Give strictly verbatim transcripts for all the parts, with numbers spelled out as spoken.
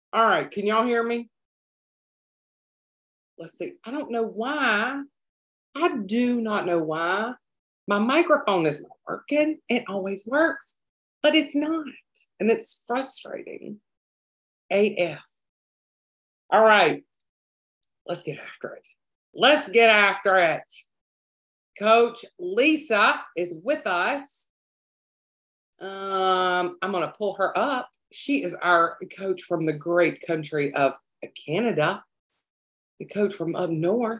All right, can y'all hear me? Let's see. I don't know why. I do not know why. My microphone is not working. It always works, but it's not. And it's frustrating. A F. All right, let's get after it. Let's get after it. Coach Lisa is with us. Um, I'm going to pull her up. She is our coach from the great country of Canada, the coach from up north,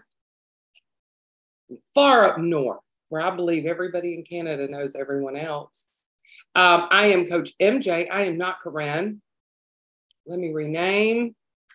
far up north, where I believe everybody in Canada knows everyone else. Um, I am Coach M J. I am not Corinne. Let me rename.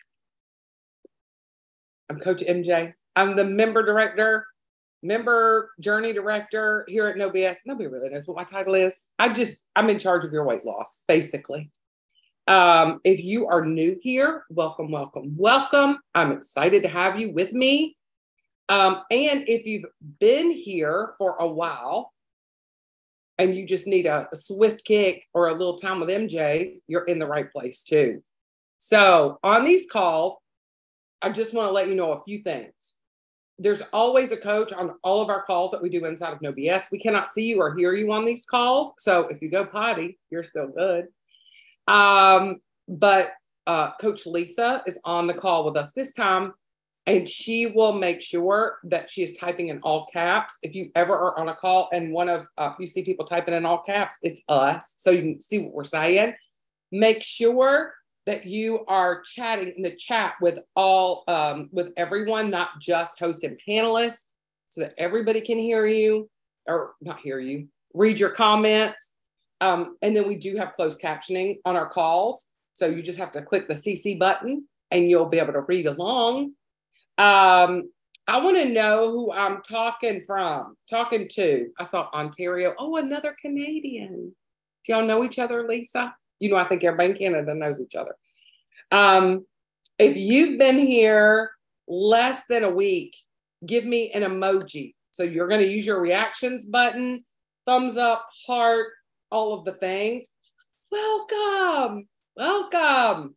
I'm Coach M J. I'm the member director, member journey director here at No B S. Nobody really knows what my title is. I just, I'm in charge of your weight loss, basically. Um, if you are new here, welcome, welcome, welcome. I'm excited to have you with me. Um, and if you've been here for a while and you just need a, a swift kick or a little time with M J, you're in the right place too. So on these calls, I just want to let you know a few things. There's always a coach on all of our calls that we do inside of No B S. We cannot see you or hear you on these calls. So if you go potty, you're still good. Um, but uh, Coach Lisa is on the call with us this time, and she will make sure that she is typing in all caps. If you ever are on a call and one of uh, you see people typing in all caps, it's us. So you can see what we're saying. Make sure that you are chatting in the chat with all, um, with everyone, not just host and panelists, so that everybody can hear you, or not hear you, read your comments. Um, and then we do have closed captioning on our calls. So you just have to click the C C button and you'll be able to read along. Um, I want to know who I'm talking from, talking to. I saw Ontario. Oh, another Canadian. Do y'all know each other, Lisa? You know, I think everybody in Canada knows each other. Um, if you've been here less than a week, give me an emoji. So you're going to use your reactions button, thumbs up, heart, all of the things. Welcome. Welcome.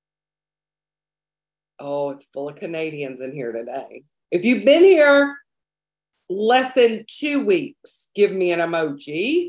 Oh, it's full of Canadians in here today. If you've been here less than two weeks, give me an emoji.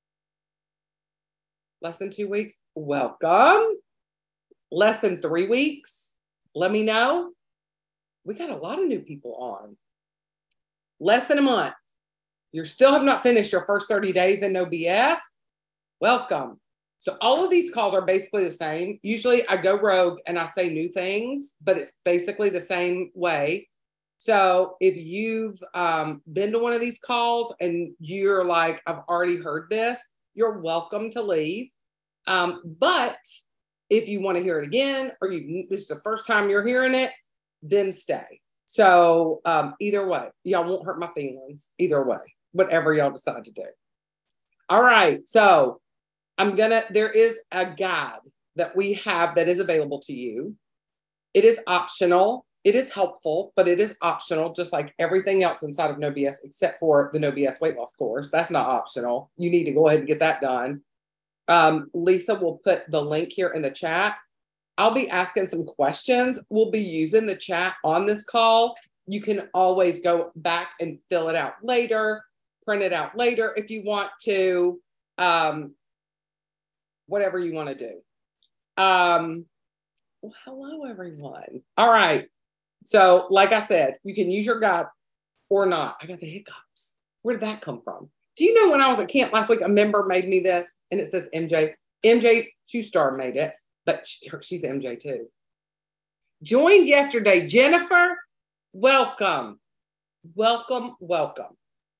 Less than two weeks, welcome. Less than three weeks, let me know. We got a lot of new people on. Less than a month, you still have not finished your first thirty days in No B S. Welcome. So all of these calls are basically the same. Usually I go rogue and I say new things, but it's basically the same way. So if you've um, been to one of these calls and you're like, I've already heard this, you're welcome to leave. Um, but if you want to hear it again, or you this is the first time you're hearing it, then stay. So um, either way, y'all won't hurt my feelings. Either way, whatever y'all decide to do. All right. So I'm gonna, there is a guide that we have that is available to you. It is optional. It is helpful, but it is optional, just like everything else inside of No B S, except for the No B S weight loss course. That's not optional. You need to go ahead and get that done. Um, Lisa will put the link here in the chat. I'll be asking some questions. We'll be using the chat on this call. You can always go back and fill it out later, print it out later if you want to, um, whatever you want to do. Um, well, hello, everyone. All right. So like I said, you can use your guide or not. I got the hiccups. Where did that come from? Do you know when I was at camp last week, a member made me this and it says M J. M J Two-Star made it, but she, she's M J too. Joined yesterday, Jennifer. Welcome. Welcome, welcome.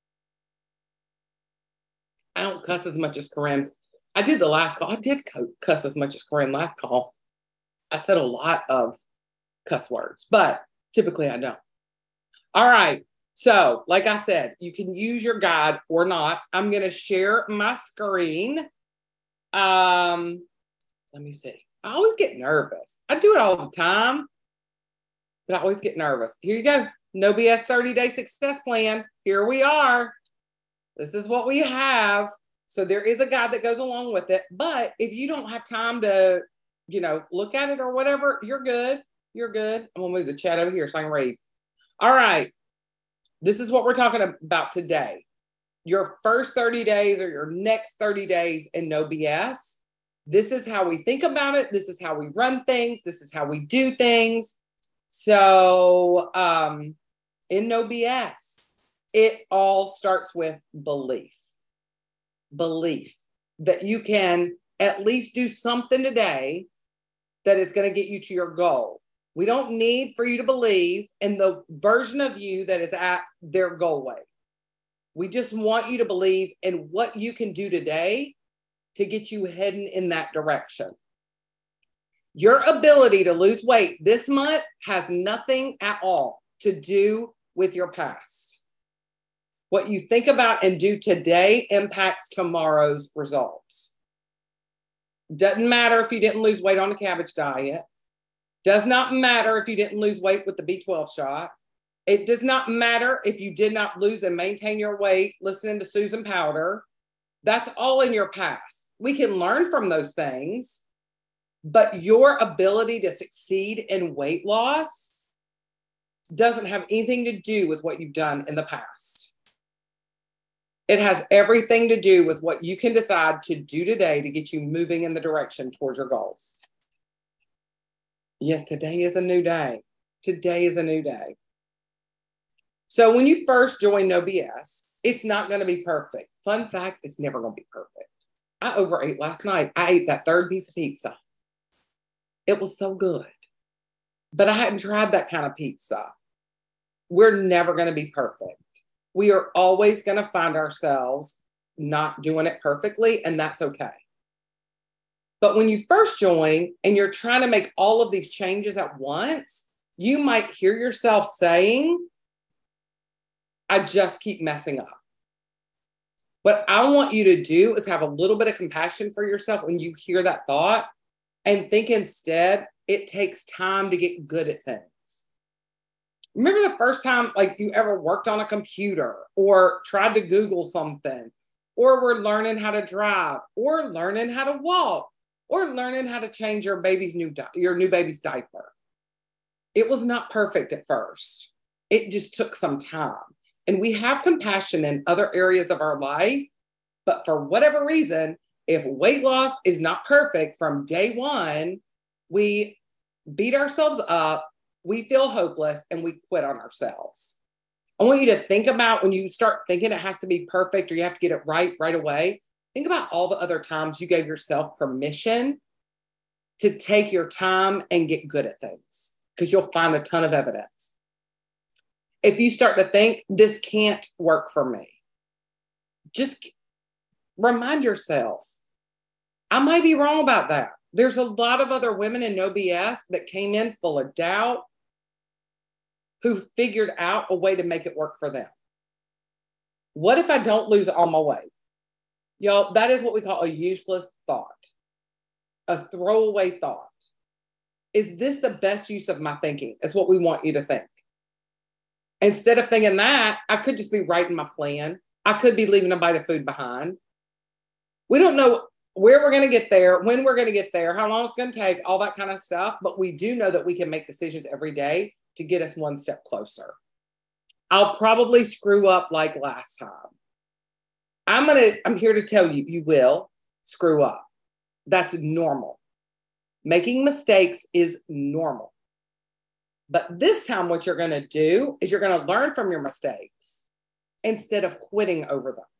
I don't cuss as much as Corinne. I did the last call. I did cuss as much as Corinne last call. I said a lot of cuss words, but typically I don't. All right. So like I said, you can use your guide or not. I'm going to share my screen. Um, let me see. I always get nervous. I do it all the time, but I always get nervous. Here you go. No B S thirty day success plan. Here we are. This is what we have. So there is a guide that goes along with it. But if you don't have time to you know, look at it or whatever, you're good. You're good. I'm going to move the chat over here so I can read. All right. This is what we're talking about today. Your first thirty days or your next thirty days in No B S. This is how we think about it. This is how we run things. This is how we do things. So um, in No B S, it all starts with belief. Belief that you can at least do something today that is going to get you to your goal. We don't need for you to believe in the version of you that is at their goal weight. We just want you to believe in what you can do today to get you heading in that direction. Your ability to lose weight this month has nothing at all to do with your past. What you think about and do today impacts tomorrow's results. Doesn't matter if you didn't lose weight on the cabbage diet. Does not matter if you didn't lose weight with the B twelve shot. It does not matter if you did not lose and maintain your weight listening to Susan Powder. That's all in your past. We can learn from those things, but your ability to succeed in weight loss doesn't have anything to do with what you've done in the past. It has everything to do with what you can decide to do today to get you moving in the direction towards your goals. Yes, today is a new day. Today is a new day. So when you first join No B S, it's not going to be perfect. Fun fact, it's never going to be perfect. I overate last night. I ate that third piece of pizza. It was so good. But I hadn't tried that kind of pizza. We're never going to be perfect. We are always going to find ourselves not doing it perfectly, and that's okay. But when you first join and you're trying to make all of these changes at once, you might hear yourself saying, I just keep messing up. What I want you to do is have a little bit of compassion for yourself when you hear that thought and think instead, it takes time to get good at things. Remember the first time like you ever worked on a computer or tried to Google something, or were learning how to drive, or learning how to walk, or learning how to change your baby's new di- your new baby's diaper. It was not perfect at first. It just took some time. And we have compassion in other areas of our life, but for whatever reason, if weight loss is not perfect from day one, we beat ourselves up, we feel hopeless, and we quit on ourselves. I want you to think about when you start thinking it has to be perfect or you have to get it right right away, think about all the other times you gave yourself permission to take your time and get good at things, because you'll find a ton of evidence. If you start to think this can't work for me, just remind yourself, I might be wrong about that. There's a lot of other women in No B S that came in full of doubt who figured out a way to make it work for them. What if I don't lose all my weight? Y'all, that is what we call a useless thought, a throwaway thought. Is this the best use of my thinking? Is what we want you to think. Instead of thinking that, I could just be writing my plan. I could be leaving a bite of food behind. We don't know where we're going to get there, when we're going to get there, how long it's going to take, all that kind of stuff. But we do know that we can make decisions every day to get us one step closer. I'll probably screw up like last time. I'm going to, I'm here to tell you, you will screw up. That's normal. Making mistakes is normal. But this time, what you're going to do is you're going to learn from your mistakes instead of quitting over them.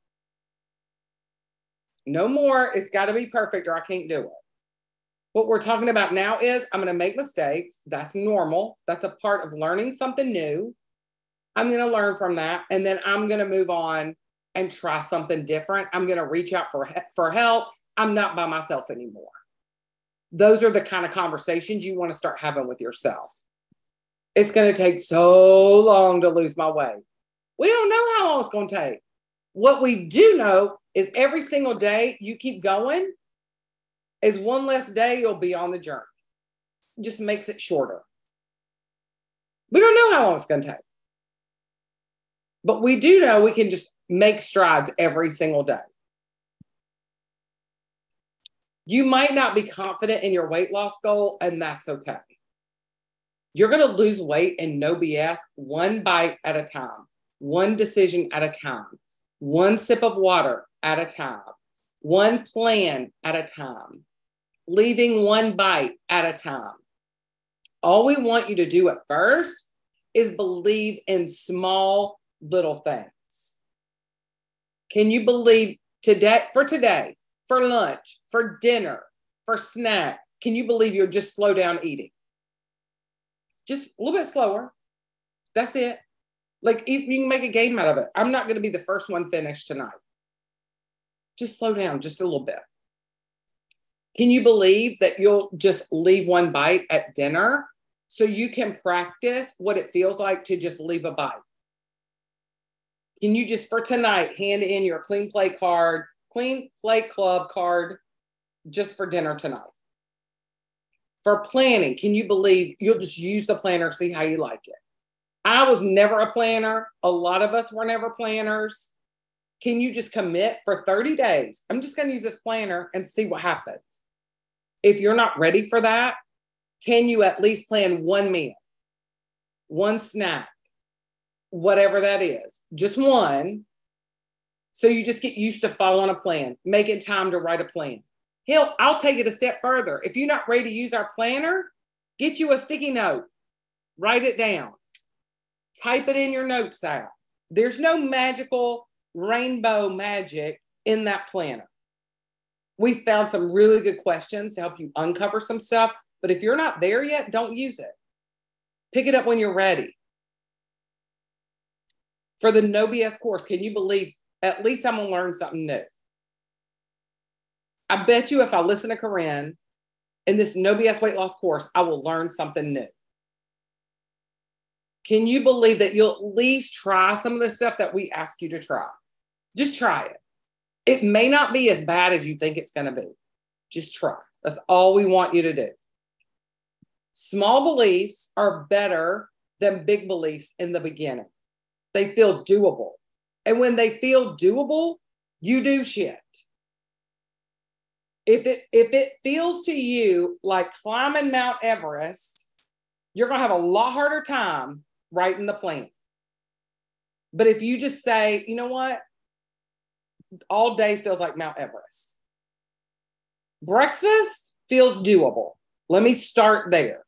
No more, it's got to be perfect or I can't do it. What we're talking about now is I'm going to make mistakes. That's normal. That's a part of learning something new. I'm going to learn from that. And then I'm going to move on and try something different. I'm going to reach out for, for help. I'm not by myself anymore. Those are the kind of conversations you want to start having with yourself. It's going to take so long to lose my weight. We don't know how long it's going to take. What we do know is every single day you keep going is one less day you'll be on the journey. It just makes it shorter. We don't know how long it's going to take. But we do know we can just make strides every single day. You might not be confident in your weight loss goal, and that's okay. You're going to lose weight in no B S, one bite at a time, one decision at a time, one sip of water at a time, one plan at a time, leaving one bite at a time. All we want you to do at first is believe in small little things. Can you believe today, for today, for lunch, for dinner, for snack, can you believe you'll just slow down eating? Just a little bit slower. That's it. Like, if you can make a game out of it. I'm not going to be the first one finished tonight. Just slow down just a little bit. Can you believe that you'll just leave one bite at dinner so you can practice what it feels like to just leave a bite? Can you just, for tonight, hand in your Clean Plate card, Clean Plate Club card just for dinner tonight? For planning, can you believe you'll just use the planner, see how you like it? I was never a planner. A lot of us were never planners. Can you just commit for thirty days? I'm just going to use this planner and see what happens. If you're not ready for that, can you at least plan one meal, one snack, whatever that is, just one. So you just get used to following a plan, making time to write a plan. Hell, I'll take it a step further. If you're not ready to use our planner, get you a sticky note, write it down, type it in your notes app. There's no magical rainbow magic in that planner. We found some really good questions to help you uncover some stuff, but if you're not there yet, don't use it. Pick it up when you're ready. For the No B S course, can you believe at least I'm going to learn something new? I bet you if I listen to Corinne in this No B S weight loss course, I will learn something new. Can you believe that you'll at least try some of the stuff that we ask you to try? Just try it. It may not be as bad as you think it's going to be. Just try. That's all we want you to do. Small beliefs are better than big beliefs in the beginning. They feel doable. And when they feel doable, you do shit. If it, if it feels to you like climbing Mount Everest, you're going to have a lot harder time writing the plan. But if you just say, you know what? All day feels like Mount Everest. Breakfast feels doable. Let me start there.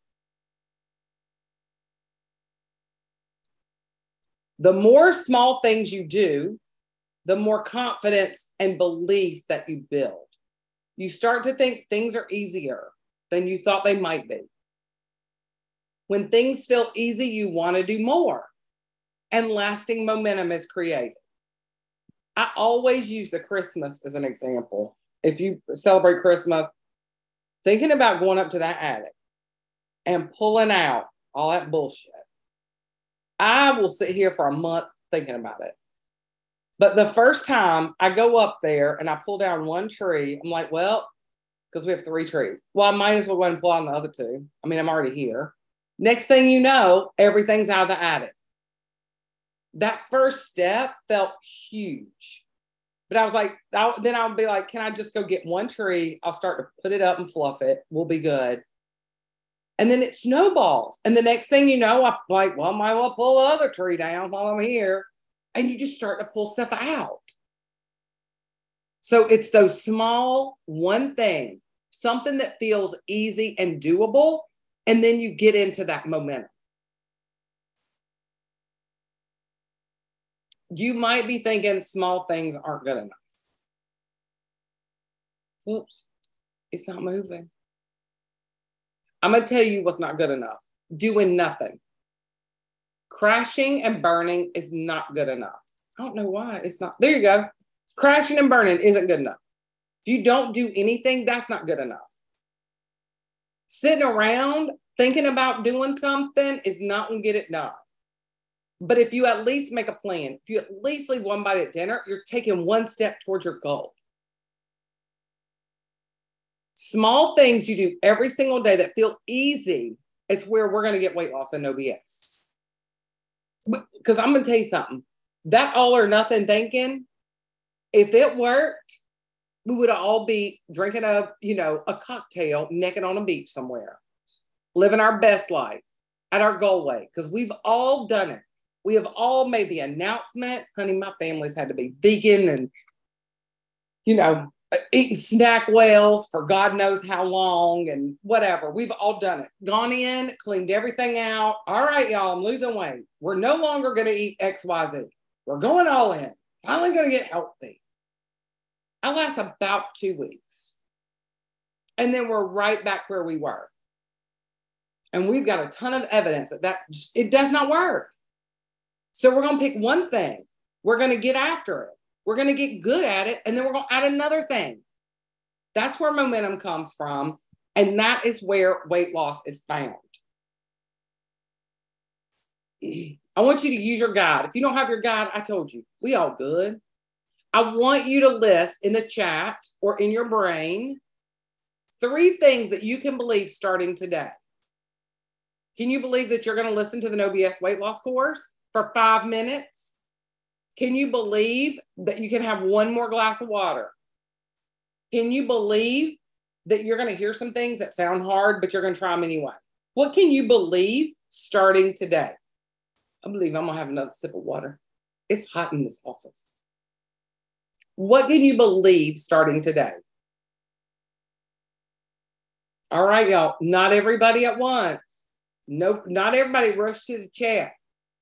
The more small things you do, the more confidence and belief that you build. You start to think things are easier than you thought they might be. When things feel easy, you want to do more, and lasting momentum is created. I always use the Christmas as an example. If you celebrate Christmas, thinking about going up to that attic and pulling out all that bullshit, I will sit here for a month thinking about it. But the first time I go up there and I pull down one tree, I'm like, well, because we have three trees. Well, I might as well go ahead and pull out the other two. I mean, I'm already here. Next thing you know, everything's out of the attic. That first step felt huge. But I was like, I, then I'll be like, can I just go get one tree? I'll start to put it up and fluff it. We'll be good. And then it snowballs. And the next thing you know, I'm like, well, I might as well pull the other tree down while I'm here. And you just start to pull stuff out. So it's those small one thing, something that feels easy and doable. And then you get into that momentum. You might be thinking small things aren't good enough. Oops, it's not moving. I'm going to tell you what's not good enough. Doing nothing. Crashing and burning is not good enough. I don't know why it's not. There you go. Crashing and burning isn't good enough. If you don't do anything, that's not good enough. Sitting around thinking about doing something is not going to get it done. But if you at least make a plan, if you at least leave one bite at dinner, you're taking one step towards your goal. Small things you do every single day that feel easy is where we're going to get weight loss and no B S. Because I'm going to tell you something. That all or nothing thinking, if it worked, we would all be drinking a, you know, a cocktail naked on a beach somewhere, living our best life at our goal weight, because we've all done it. We have all made the announcement, honey, my family's had to be vegan and, you know, eating snack whales for God knows how long and whatever. We've all done it. Gone in, cleaned everything out. All right, y'all, I'm losing weight. We're no longer going to eat X Y Z. We're going all in. Finally going to get healthy. I last about two weeks. And then we're right back where we were. And we've got a ton of evidence that, that it does not work. So we're going to pick one thing. We're going to get after it. We're going to get good at it. And then we're going to add another thing. That's where momentum comes from. And that is where weight loss is found. I want you to use your guide. If you don't have your guide, I told you, we all good. I want you to list in the chat or in your brain three things that you can believe starting today. Can you believe that you're going to listen to the No B S weight loss course for five minutes? Can you believe that you can have one more glass of water? Can you believe that you're going to hear some things that sound hard, but you're going to try them anyway? What can you believe starting today? I believe I'm going to have another sip of water. It's hot in this office. What can you believe starting today? All right, y'all. Not everybody at once. Nope. Not everybody rush to the chat.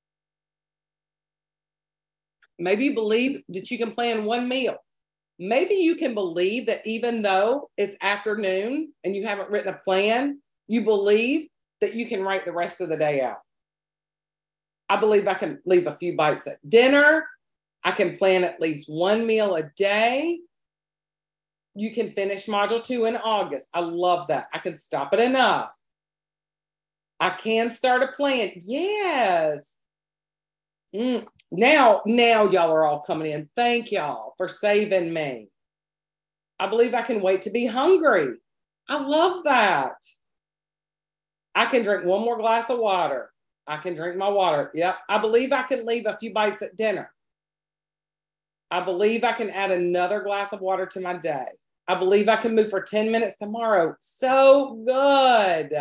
Maybe you believe that you can plan one meal. Maybe you can believe that even though it's afternoon and you haven't written a plan, you believe that you can write the rest of the day out. I believe I can leave a few bites at dinner. I can plan at least one meal a day. You can finish module two in August. I love that. I can stop it enough. I can start a plan. Yes. Mm. Now, now y'all are all coming in. Thank y'all for saving me. I believe I can wait to be hungry. I love that. I can drink one more glass of water. I can drink my water. Yep. I believe I can leave a few bites at dinner. I believe I can add another glass of water to my day. I believe I can move for ten minutes tomorrow. So good.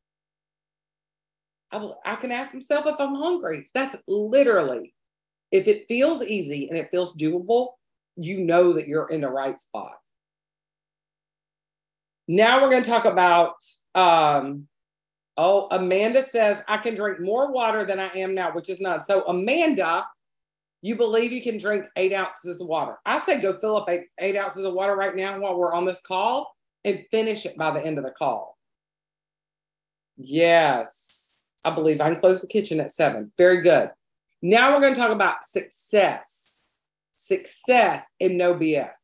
I, I can ask myself if I'm hungry. That's literally, if it feels easy and it feels doable, you know that you're in the right spot. Now we're going to talk about, um, oh, Amanda says, I can drink more water than I am now, which is not. So Amanda, you believe you can drink eight ounces of water. I say go fill up eight, eight ounces of water right now while we're on this call and finish it by the end of the call. Yes, I believe I can close the kitchen at seven. Very good. Now we're going to talk about success. Success in No B S.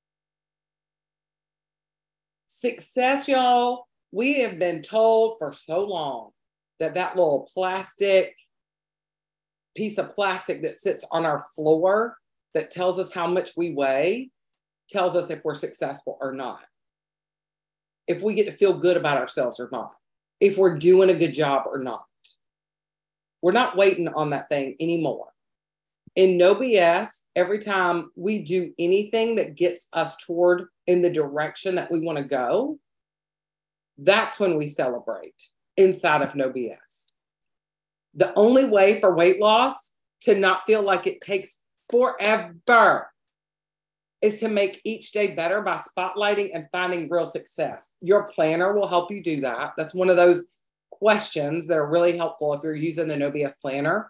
Success, y'all, we have been told for so long that that little plastic piece of plastic that sits on our floor that tells us how much we weigh tells us if we're successful or not. If we get to feel good about ourselves or not. If we're doing a good job or not. We're not waiting on that thing anymore. In No B S, every time we do anything that gets us toward in the direction that we want to go, that's when we celebrate inside of No B S. The only way for weight loss to not feel like it takes forever is to make each day better by spotlighting and finding real success. Your planner will help you do that. That's one of those questions that are really helpful if you're using the No B S planner.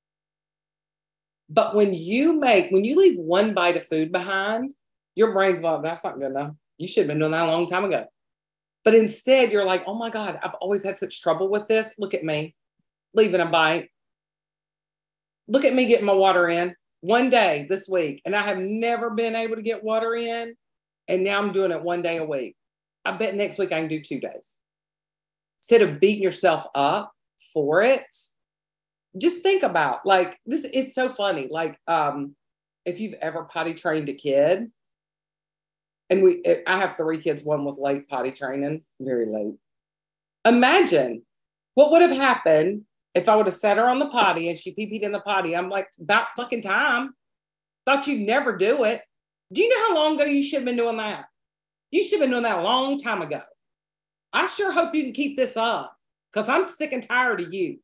But when you make, when you leave one bite of food behind, your brain's going, that's not good enough. You should have been doing that a long time ago. But instead, you're like, oh my God, I've always had such trouble with this. Look at me. Leaving a bite. Look at me getting my water in one day this week. And I have never been able to get water in. And now I'm doing it one day a week. I bet next week I can do two days. Instead of beating yourself up for it, just think about like this. It's so funny. Like um, if you've ever potty trained a kid, and we, I have three kids. One was late potty training, very late. Imagine what would have happened if I would have set her on the potty and she pee-peed in the potty. I'm like, about fucking time. Thought you'd never do it. Do you know how long ago you should have been doing that? You should have been doing that a long time ago. I sure hope you can keep this up because I'm sick and tired of you.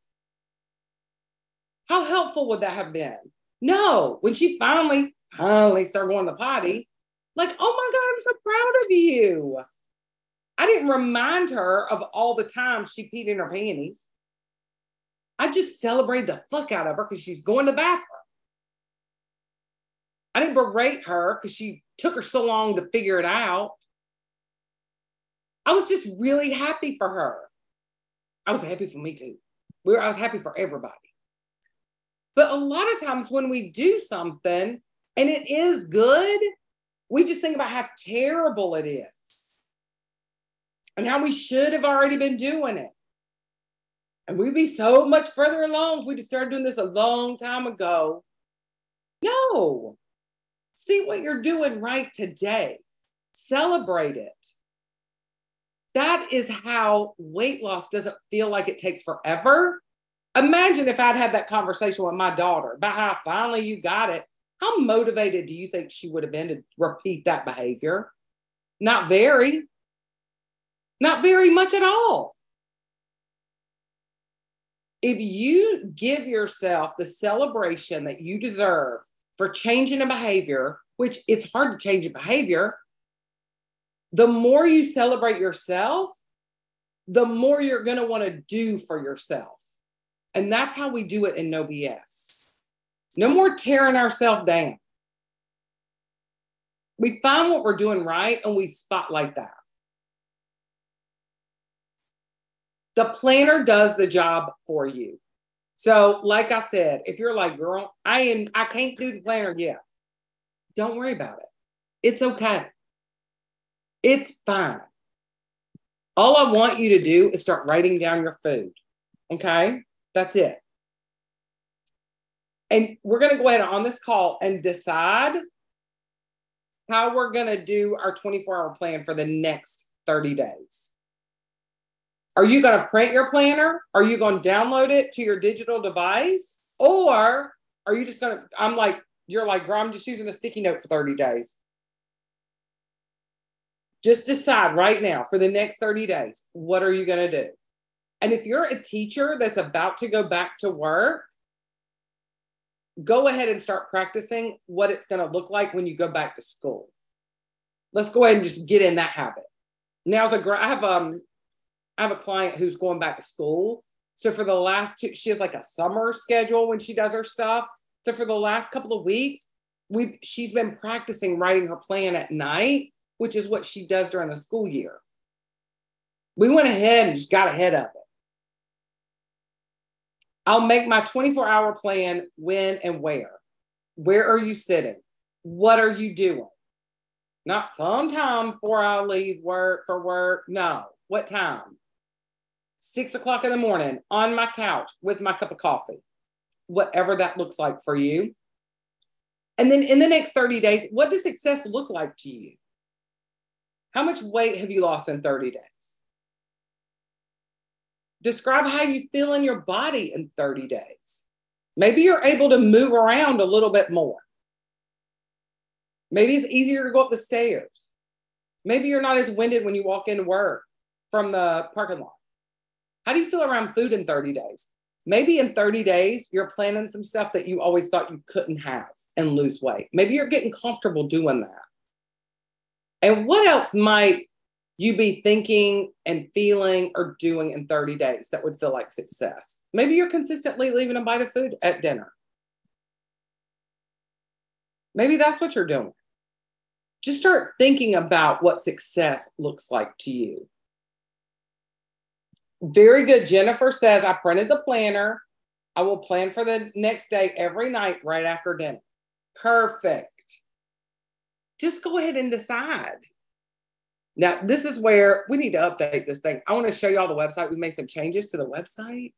How helpful would that have been? No, when she finally, finally started going to the potty, like, oh my God, I'm so proud of you. I didn't remind her of all the times she peed in her panties. I just celebrated the fuck out of her because she's going to the bathroom. I didn't berate her because she took her so long to figure it out. I was just really happy for her. I was happy for me too. We were, I was happy for everybody. But a lot of times when we do something and it is good, we just think about how terrible it is and how we should have already been doing it. And we'd be so much further along if we just started doing this a long time ago. No. See what you're doing right today. Celebrate it. That is how weight loss doesn't feel like it takes forever. Imagine if I'd had that conversation with my daughter about how finally you got it. How motivated do you think she would have been to repeat that behavior? Not very. Not very much at all. If you give yourself the celebration that you deserve for changing a behavior, which it's hard to change a behavior, the more you celebrate yourself, the more you're going to want to do for yourself. And that's how we do it in No B S. No more tearing ourselves down. We find what we're doing right and we spotlight that. The planner does the job for you. So, like I said, if you're like, girl, I am, I can't do the planner yet. Don't worry about it. It's okay. It's fine. All I want you to do is start writing down your food. Okay? That's it. And we're going to go ahead on this call and decide how we're going to do our twenty-four hour plan for the next thirty days. Are you going to print your planner? Are you going to download it to your digital device? Or are you just going to, I'm like, you're like, girl, I'm just using a sticky note for thirty days. Just decide right now for the next thirty days, what are you going to do? And if you're a teacher that's about to go back to work, go ahead and start practicing what it's going to look like when you go back to school. Let's go ahead and just get in that habit. Now, as a, I have um, I have a client who's going back to school. So for the last two, she has like a summer schedule when she does her stuff. So for the last couple of weeks, we she's been practicing writing her plan at night, which is what she does during the school year. We went ahead and just got ahead of it. I'll make my twenty-four hour plan when and where. Where are you sitting? What are you doing? Not sometime before I leave work for work. No. What time? Six o'clock in the morning on my couch with my cup of coffee. Whatever that looks like for you. And then in the next thirty days, what does success look like to you? How much weight have you lost in thirty days? Describe how you feel in your body in thirty days. Maybe you're able to move around a little bit more. Maybe it's easier to go up the stairs. Maybe you're not as winded when you walk into work from the parking lot. How do you feel around food in thirty days? Maybe in thirty days, you're planning some stuff that you always thought you couldn't have and lose weight. Maybe you're getting comfortable doing that. And what else might you be thinking and feeling or doing in thirty days that would feel like success? Maybe you're consistently leaving a bite of food at dinner. Maybe that's what you're doing. Just start thinking about what success looks like to you. Very good. Jennifer says, I printed the planner. I will plan for the next day every night right after dinner. Perfect. Just go ahead and decide. Now, this is where we need to update this thing. I want to show you all the website. We made some changes to the website.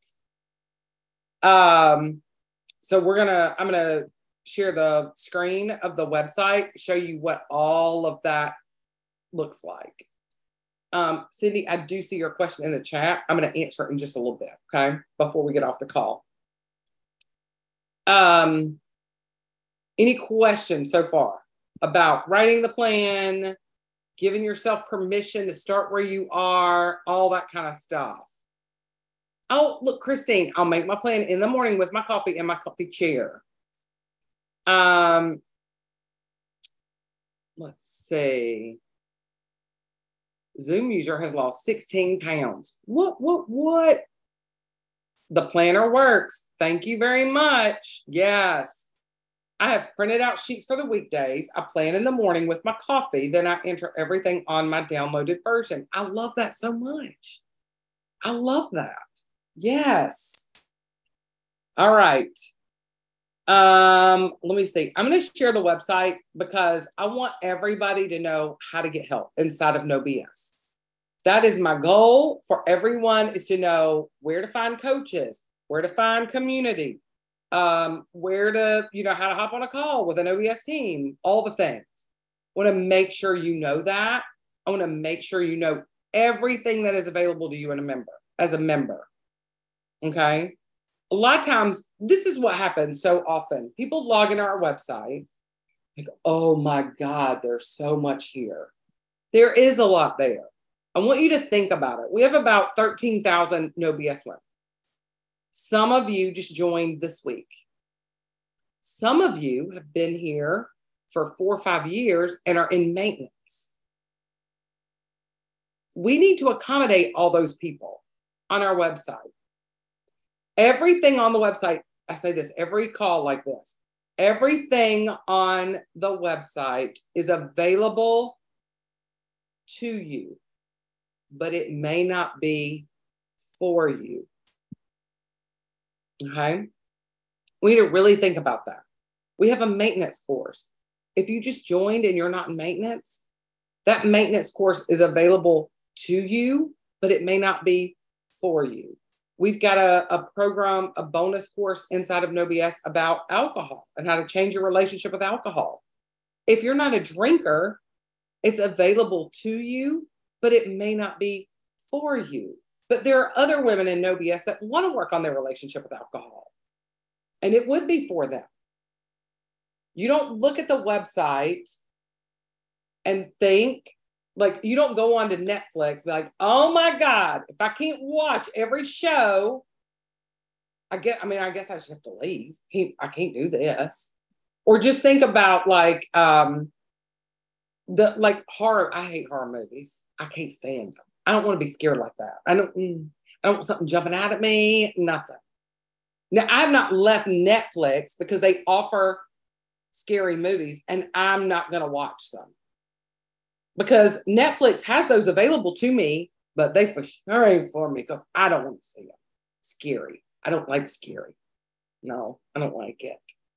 Um, so we're going to, I'm going to share the screen of the website, show you what all of that looks like. Um, Cindy, I do see your question in the chat. I'm going to answer it in just a little bit, okay, before we get off the call. Um, any questions so far about writing the plan, giving yourself permission to start where you are, all that kind of stuff. Oh, look, Christine, I'll make my plan in the morning with my coffee in my coffee chair. Um, let's see. Zoom user has lost sixteen pounds. What, what, what? The planner works. Thank you very much. Yes. I have printed out sheets for the weekdays. I plan in the morning with my coffee. Then I enter everything on my downloaded version. I love that so much. I love that. Yes. All right. Um, let me see. I'm going to share the website because I want everybody to know how to get help inside of No B S. That is my goal for everyone, is to know where to find coaches, where to find community, um, where to, you know, how to hop on a call with an O B S team, all the things. I want to make sure you know that. I want to make sure you know everything that is available to you in a member, as a member. Okay. A lot of times, this is what happens so often. People log into our website, like, oh my God, there's so much here. There is a lot there. I want you to think about it. We have about thirteen thousand No B S women. Some of you just joined this week. Some of you have been here for four or five years and are in maintenance. We need to accommodate all those people on our website. Everything on the website, I say this every call like this, everything on the website is available to you, but it may not be for you. Okay? We need to really think about that. We have a maintenance course. If you just joined and you're not in maintenance, that maintenance course is available to you, but it may not be for you. We've got a, a program, a bonus course inside of No B S about alcohol and how to change your relationship with alcohol. If you're not a drinker, it's available to you, but it may not be for you. But there are other women in No B S that want to work on their relationship with alcohol, and it would be for them. You don't look at the website and think, like, you don't go on to Netflix and be like, oh my God, if I can't watch every show, I get, I mean, I guess I just have to leave. Can't, I can't do this. Or just think about like, um, the, like horror. I hate horror movies. I can't stand them. I don't want to be scared like that. I don't, mm, I don't want something jumping out at me, nothing. Now, I've not left Netflix because they offer scary movies and I'm not going to watch them. Because Netflix has those available to me, but they for sure ain't for me because I don't want to see them. Scary. I don't like scary. No, I don't like it.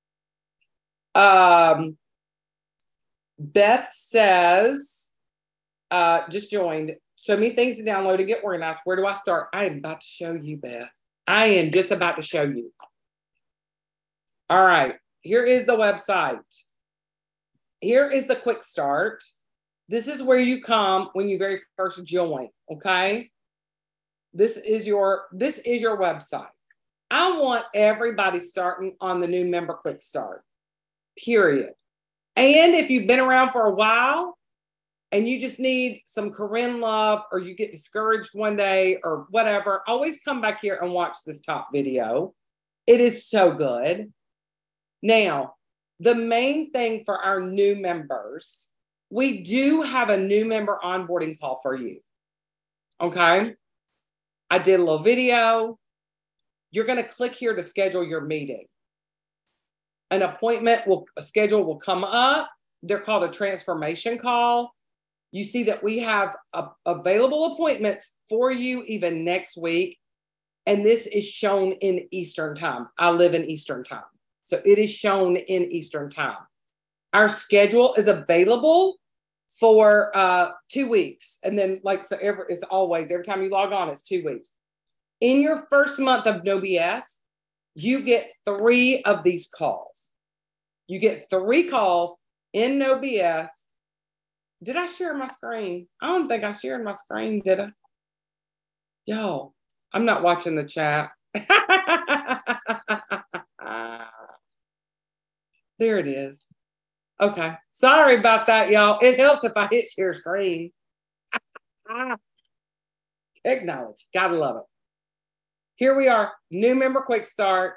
Um, Beth says, uh, just joined. So many things to download and get organized. Where do I start? I am about to show you, Beth. I am just about to show you. All right. Here is the website. Here is the quick start. This is where you come when you very first join, okay? This is your, this is your website. I want everybody starting on the new member quick start, period. And if you've been around for a while and you just need some Corinne love, or you get discouraged one day or whatever, always come back here and watch this top video. It is so good. Now, the main thing for our new members, we do have a new member onboarding call for you. Okay. I did a little video. You're going to click here to schedule your meeting. An appointment will, a schedule will come up. They're called a transformation call. You see that we have a, available appointments for you even next week. And this is shown in Eastern time. I live in Eastern time. So it is shown in Eastern time. Our schedule is available for uh, two weeks. And then like, so every, it's always, every time you log on, it's two weeks. In your first month of No B S, you get three of these calls. You get three calls in No B S. Did I share my screen? I don't think I shared my screen, did I? Yo, I'm not watching the chat. There it is. Okay. Sorry about that, y'all. It helps if I hit share screen. Acknowledge. Gotta love it. Here we are. New member quick start.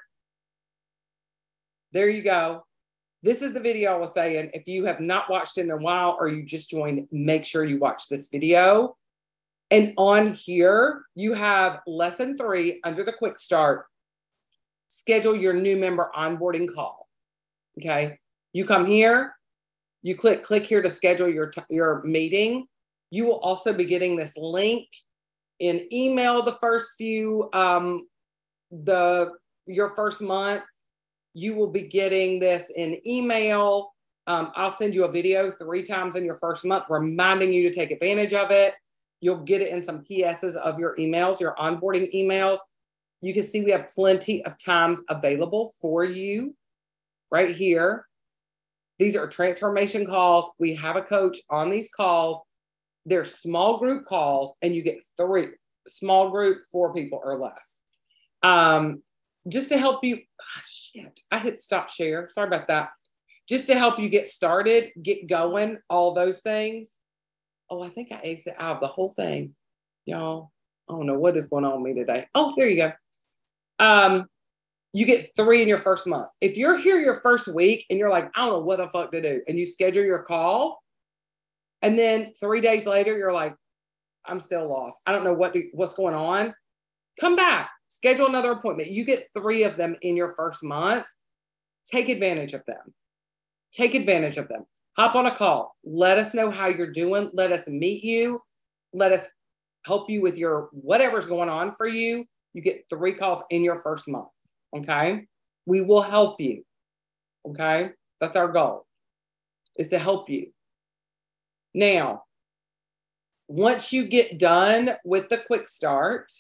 There you go. This is the video I was saying. If you have not watched it in a while or you just joined, make sure you watch this video. And on here, you have lesson three under the quick start. Schedule your new member onboarding call. Okay. You come here, you click, click here to schedule your, your meeting. You will also be getting this link in email the first few, um, the, your first month. You will be getting this in email. Um, I'll send you a video three times in your first month, reminding you to take advantage of it. You'll get it in some P S's of your emails, your onboarding emails. You can see we have plenty of times available for you right here. These are transformation calls. We have a coach on these calls. They're small group calls, and you get three small group, four people or less. Um, just to help you, oh, shit, I hit stop share. Sorry about that. Just to help you get started, get going, all those things. Oh, I think I exit out of the whole thing. Y'all, I don't know what is going on with me today. Oh, there you go. Um, you get three in your first month. If you're here your first week and you're like, I don't know what the fuck to do, and you schedule your call, and then three days later, you're like, I'm still lost. I don't know what to, what's going on. Come back, schedule another appointment. You get three of them in your first month. Take advantage of them. Take advantage of them. Hop on a call. Let us know how you're doing. Let us meet you. Let us help you with your whatever's going on for you. You get three calls in your first month. Okay. We will help you. Okay. That's our goal, is to help you. Now, once you get done with the quick start,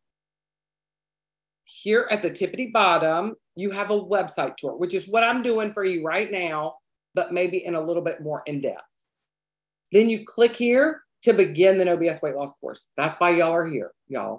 here at the tippity bottom, you have a website tour, which is what I'm doing for you right now, but maybe in a little bit more in depth. Then you click here to begin the No B S weight loss course. That's why y'all are here, y'all.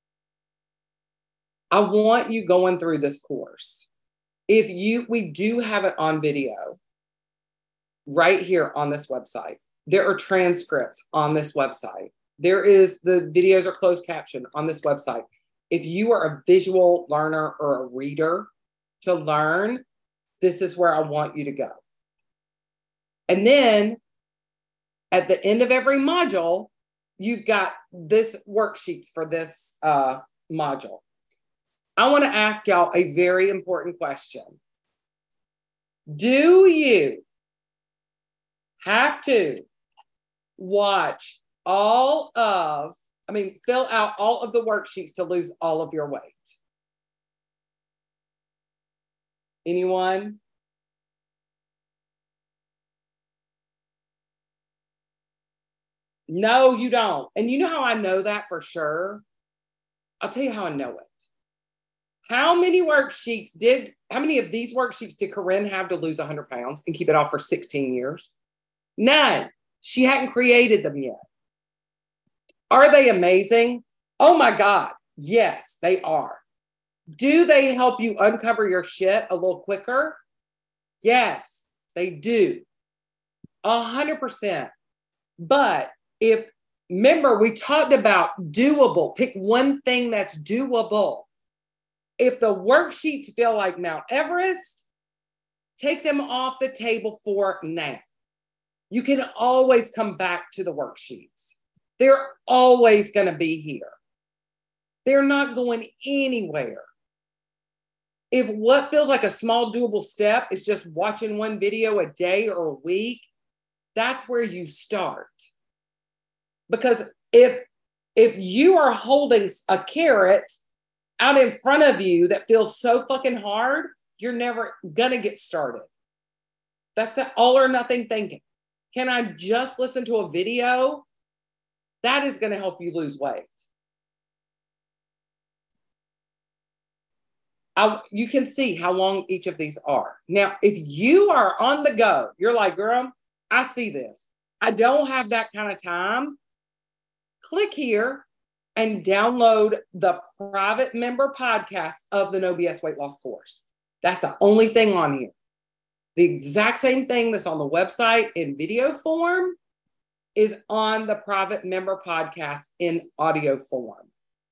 I want you going through this course. If you, we do have it on video right here on this website. There are transcripts on this website. There is, the videos are closed caption on this website. If you are a visual learner or a reader to learn, this is where I want you to go. And then at the end of every module, you've got this worksheets for this uh, module. I want to ask y'all a very important question. Do you have to watch all of, I mean, fill out all of the worksheets to lose all of your weight? Anyone? No, you don't. And you know how I know that for sure? I'll tell you how I know it. How many worksheets did, how many of these worksheets did Corinne have to lose one hundred pounds and keep it off for sixteen years? None. She hadn't created them yet. Are they amazing? Oh my God. Yes, they are. Do they help you uncover your shit a little quicker? Yes, they do. A hundred percent. But if, remember, we talked about doable. Pick one thing that's doable. If the worksheets feel like Mount Everest, take them off the table for now. You can always come back to the worksheets. They're always going to be here. They're not going anywhere. If what feels like a small doable step is just watching one video a day or a week, that's where you start. Because if, if you are holding a carrot out in front of you that feels so fucking hard, you're never gonna get started. That's the all or nothing thinking. Can I just listen to a video? That is gonna help you lose weight. I, you can see how long each of these are. Now, if you are on the go, you're like, girl, I see this. I don't have that kind of time. Click here and download the private member podcast of the No B S weight loss course. That's the only thing on here. The exact same thing that's on the website in video form is on the private member podcast in audio form.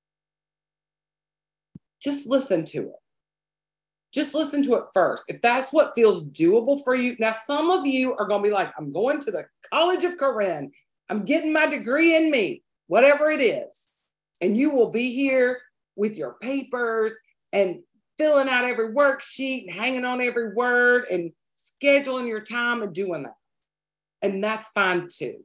Just listen to it. Just listen to it first. If that's what feels doable for you. Now, some of you are going to be like, I'm going to the College of Corinne. I'm getting my degree in me, whatever it is. And you will be here with your papers and filling out every worksheet and hanging on every word and scheduling your time and doing that. And that's fine too.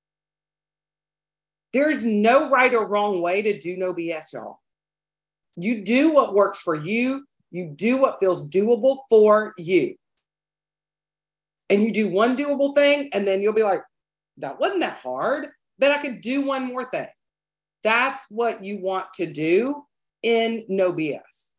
There's no right or wrong way to do No B S, y'all. You do what works for you. You do what feels doable for you. And you do one doable thing, and then you'll be like, that wasn't that hard, but I could do one more thing. That's what you want to do in No B S.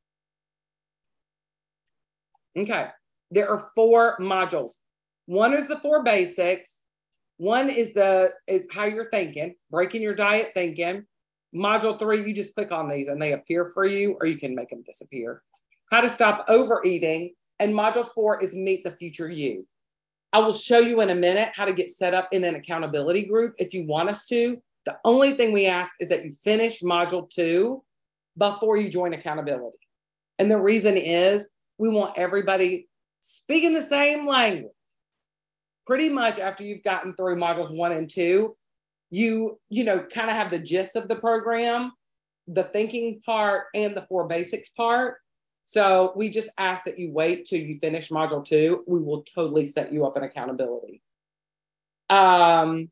Okay. There are four modules. One is the four basics. One is the is how you're thinking, breaking your diet thinking. Module three, you just click on these and they appear for you, or you can make them disappear. How to stop overeating. And module four is meet the future you. I will show you in a minute how to get set up in an accountability group if you want us to. The only thing we ask is that you finish module two before you join accountability. And the reason is we want everybody speaking the same language. Pretty much after you've gotten through modules one and two, you, you know, kind of have the gist of the program, the thinking part and the four basics part. So we just ask that you wait till you finish module two. We will totally set you up in accountability. Um,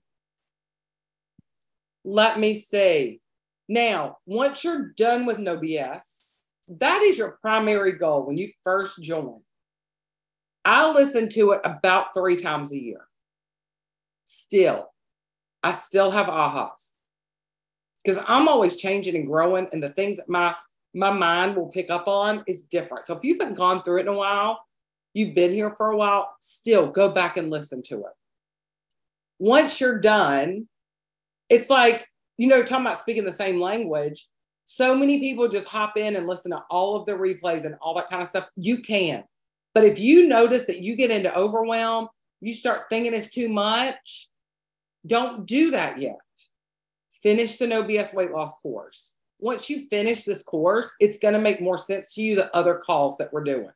let me see. Now, once you're done with No B S, that is your primary goal when you first join. I listen to it about three times a year. Still, I still have ahas because I'm always changing and growing, and the things that my my mind will pick up on is different. So if you haven't gone through it in a while, you've been here for a while, still go back and listen to it. Once you're done, it's like, you know, talking about speaking the same language. So many people just hop in and listen to all of the replays and all that kind of stuff. You can. But if you notice that you get into overwhelm, you start thinking it's too much, don't do that yet. Finish the No B S weight loss course. Once you finish this course, it's going to make more sense to you the other calls that we're doing.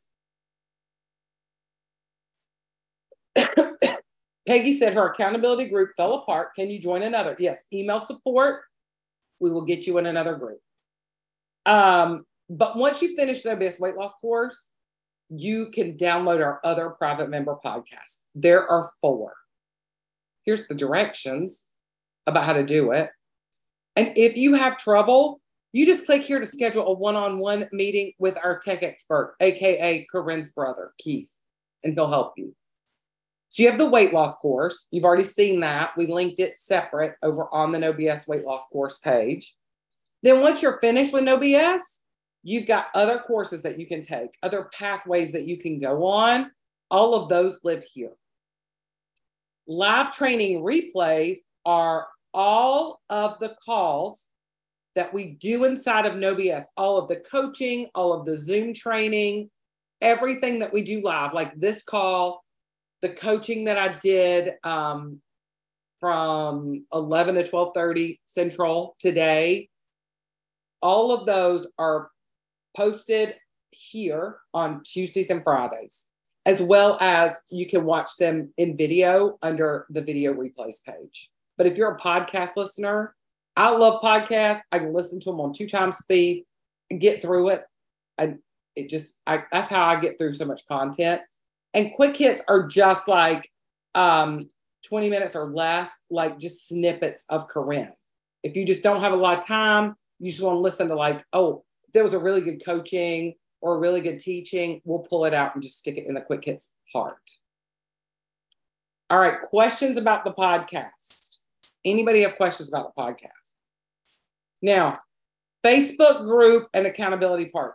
Peggy said her accountability group fell apart. Can you join another? Yes, email support. We will get you in another group. Um, but once you finish the No B S weight loss course, you can download our other private member podcasts. There are four. Here's the directions about how to do it. And if you have trouble, you just click here to schedule a one-on-one meeting with our tech expert, A K A Corinne's brother, Keith, and he'll help you. So you have the weight loss course. You've already seen that. We linked it separate over on the No B S weight loss course page. Then once you're finished with No B S, you've got other courses that you can take, other pathways that you can go on. All of those live here. Live training replays are all of the calls that we do inside of No B S, all of the coaching, all of the Zoom training, everything that we do live, like this call, the coaching that I did um, from eleven to twelve thirty Central today, all of those are posted here on Tuesdays and Fridays, as well as you can watch them in video under the video replays page. But if you're a podcast listener, I love podcasts. I can listen to them on two times speed and get through it. And it just, I, that's how I get through so much content. And quick hits are just like um, twenty minutes or less, like just snippets of Corinne. If you just don't have a lot of time, you just want to listen to like, oh, if there was a really good coaching or a really good teaching, we'll pull it out and just stick it in the quick hits part. All right, questions about the podcast. Anybody have questions about the podcast? Now, Facebook group and accountability partners.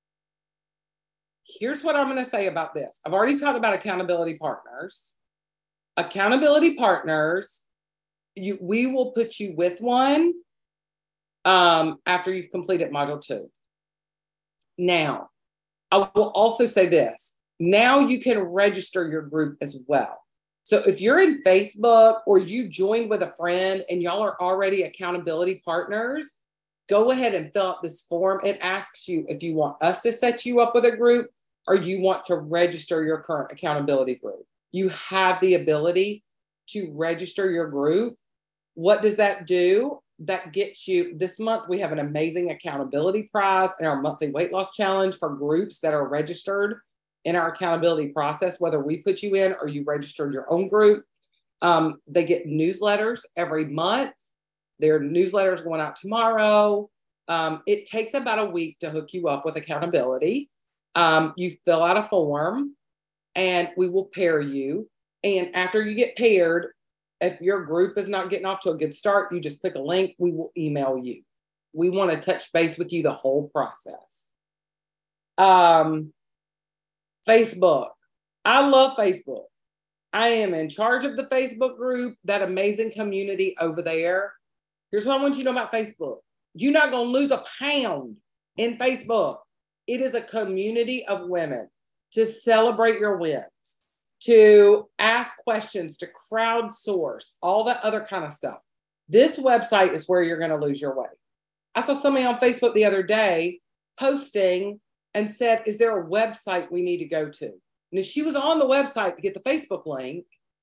Here's what I'm going to say about this. I've already talked about accountability partners. Accountability partners, you, we will put you with one um, after you've completed module two. Now, I will also say this. Now you can register your group as well. So if you're in Facebook or you joined with a friend and y'all are already accountability partners, go ahead and fill out this form. It asks you if you want us to set you up with a group or you want to register your current accountability group. You have the ability to register your group. What does that do? That gets you, this month we have an amazing accountability prize in our monthly weight loss challenge for groups that are registered in our accountability process, whether we put you in or you registered your own group. Um, they get newsletters every month. Their newsletters going out tomorrow. Um, it takes about a week to hook you up with accountability. Um, you fill out a form and we will pair you. And after you get paired, if your group is not getting off to a good start, you just click a link, we will email you. We want to touch base with you the whole process. Um, Facebook. I love Facebook. I am in charge of the Facebook group, that amazing community over there. Here's what I want you to know about Facebook. You're not going to lose a pound in Facebook. It is a community of women to celebrate your wins, to ask questions, to crowdsource, all that other kind of stuff. This website is where you're going to lose your way. I saw somebody on Facebook the other day posting and said, is there a website we need to go to? And she was on the website to get the Facebook link.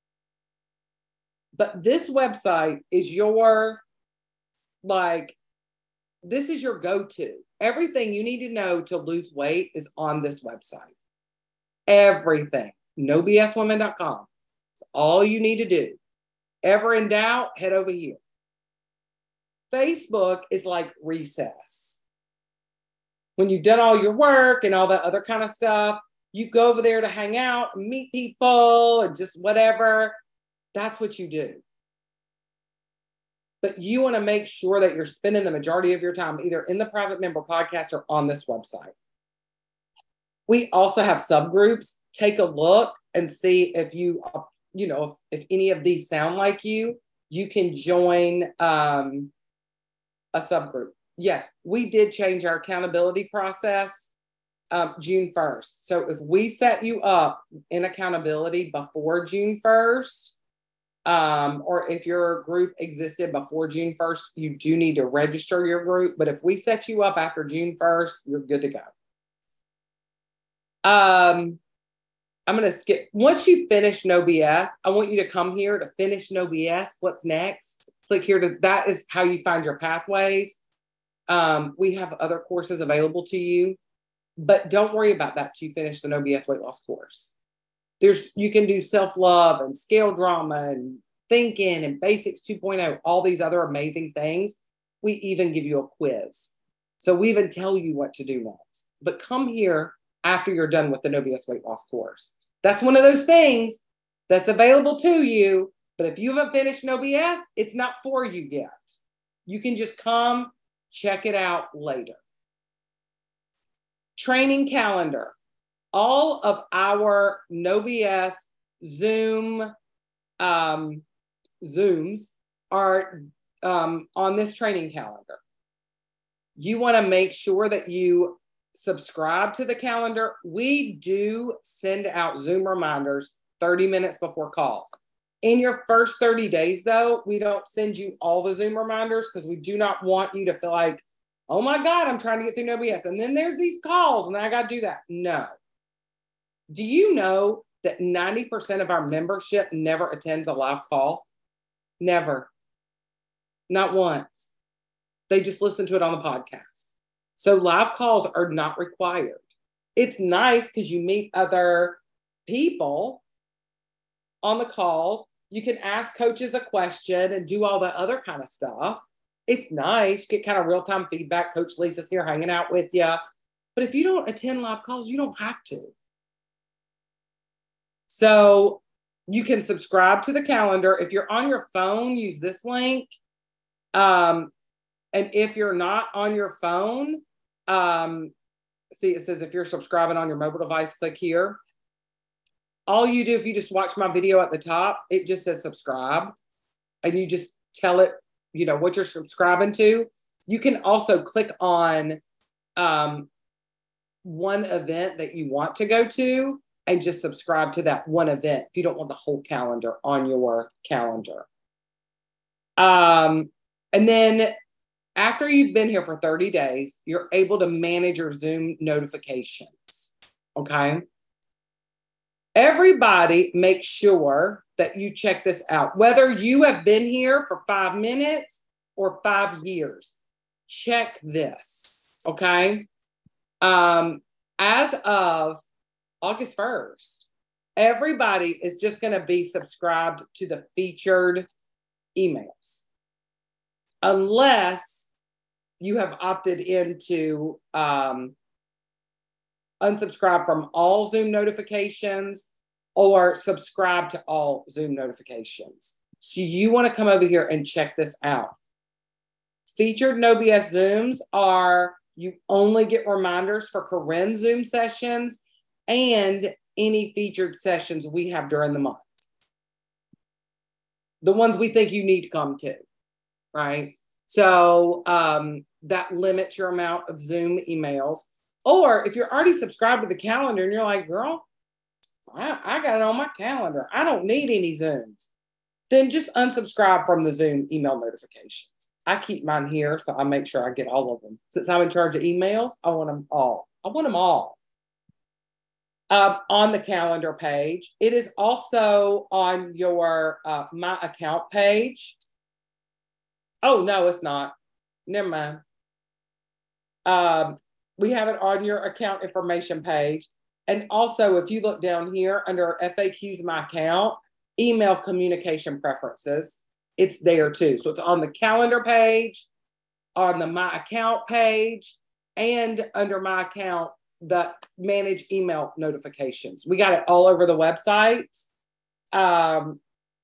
But this website is your, like, this is your go-to. Everything you need to know to lose weight is on this website. Everything. no b s women dot com. It's all you need to do. Ever in doubt, head over here. Facebook is like recess. When you've done all your work and all that other kind of stuff, you go over there to hang out and meet people and just whatever. That's what you do. But you want to make sure that you're spending the majority of your time either in the private member podcast or on this website. We also have subgroups. Take a look and see if you, you know, if, if any of these sound like you, you can join um, a subgroup. Yes, we did change our accountability process um, June first. So if we set you up in accountability before June first, um, or if your group existed before June first, you do need to register your group. But if we set you up after June first, you're good to go. Um, I'm going to skip. Once you finish No B S, I want you to come here to finish No B S. What's next? Click here to, that is how you find your pathways. Um, we have other courses available to you, but don't worry about that till you finish the No B S weight loss course. There's, you can do self-love and scale drama and thinking and basics two point oh, all these other amazing things. We even give you a quiz. So we even tell you what to do next, but come here after you're done with the No B S weight loss course. That's one of those things that's available to you. But if you haven't finished No B S, it's not for you yet. You can just come check it out later. Training calendar. All of our No B S Zoom um, Zooms are um, on this training calendar. You want to make sure that you subscribe to the calendar. We do send out Zoom reminders thirty minutes before calls. In your first thirty days, though, we don't send you all the Zoom reminders because we do not want you to feel like, oh my God, I'm trying to get through No B S. And then there's these calls and then I got to do that. No. Do you know that ninety percent of our membership never attends a live call? Never. Not once. They just listen to it on the podcast. So live calls are not required. It's nice because you meet other people on the calls. You can ask coaches a question and do all that other kind of stuff. It's nice. Get kind of real-time feedback. Coach Lisa's here hanging out with you. But if you don't attend live calls, you don't have to. So you can subscribe to the calendar. If you're on your phone, use this link. Um, and if you're not on your phone, um, see, it says if you're subscribing on your mobile device, click here. All you do, if you just watch my video at the top, it just says subscribe. And you just tell it, you know, what you're subscribing to. You can also click on um, one event that you want to go to. and just subscribe to that one event if you don't want the whole calendar on your calendar. Um, and then after you've been here for thirty days, you're able to manage your Zoom notifications. Okay. Everybody make sure that you check this out. Whether you have been here for five minutes or five years, check this. Okay. Um, as of August first, everybody is just going to be subscribed to the featured emails, unless you have opted into um, unsubscribe from all Zoom notifications or subscribe to all Zoom notifications. So you want to come over here and check this out. Featured No B S Zooms are, you only get reminders for Corinne's Zoom sessions and any featured sessions we have during the month. The ones we think you need to come to, right? So um, that limits your amount of Zoom emails. Or if you're already subscribed to the calendar and you're like, girl, I, I got it on my calendar, I don't need any Zooms, then just unsubscribe from the Zoom email notifications. I keep mine here, so I make sure I get all of them. Since I'm in charge of emails, I want them all. I want them all. Uh, on the calendar page. It is also on your uh, My Account page. Oh, no, it's not. Never mind. Um, we have it on your account information page. And also, if you look down here under F A Qs My Account, email communication preferences, it's there too. So it's on the calendar page, on the My Account page, and under My Account, the manage email notifications. We got it all over the website. Um,